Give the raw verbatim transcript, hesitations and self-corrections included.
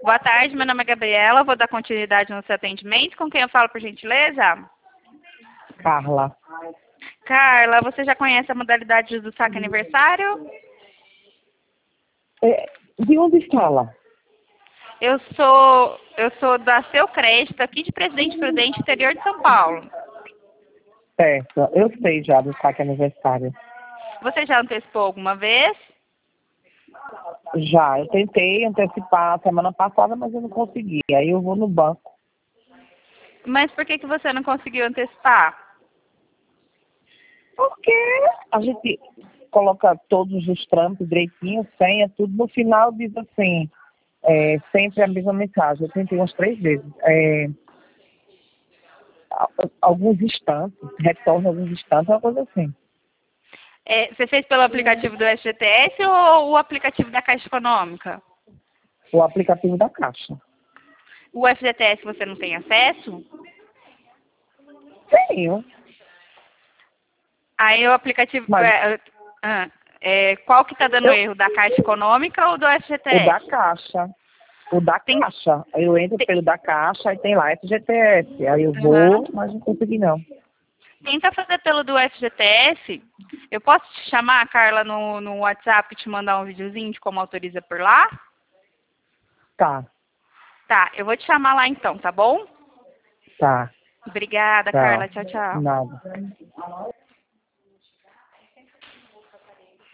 Boa tarde, meu nome é Gabriela, vou dar continuidade no seu atendimento. Com quem eu falo, por gentileza? Carla. Carla, você já conhece a modalidade do saque aniversário? É, de onde fala? Eu sou, eu sou da Seu Crédito, aqui de Presidente Prudente, interior de São Paulo. Certo, eu sei já do saque aniversário. Você já antecipou alguma vez? Já, eu tentei antecipar semana passada, mas eu não consegui. Aí eu vou no banco. Mas por que, que você não conseguiu antecipar? Porque a gente coloca todos os trâmites direitinho, senha, tudo. No final diz assim, é, sempre a mesma mensagem. Eu tentei umas três vezes. É, a- alguns instantes, retorna alguns instantes, uma coisa assim. É, você fez pelo aplicativo do F G T S ou o aplicativo da Caixa Econômica? O aplicativo da Caixa. O F G T S você não tem acesso? Tenho, Aí o aplicativo... mas É, ah, é, qual que está dando eu, erro? Da Caixa Econômica ou do F G T o da S? Caixa. O da Tem, Caixa. Eu entro tem, pelo da Caixa e tem lá F G T S. Aí eu aham. vou, mas não consegui não. Tenta fazer pelo do F G T S. Eu posso te chamar, Carla, no, no WhatsApp e te mandar um videozinho de como autoriza por lá? Tá, Tá, eu vou te chamar lá então, tá bom? tá, Obrigada, Carla. tchau. Tchau, tchau. Nada.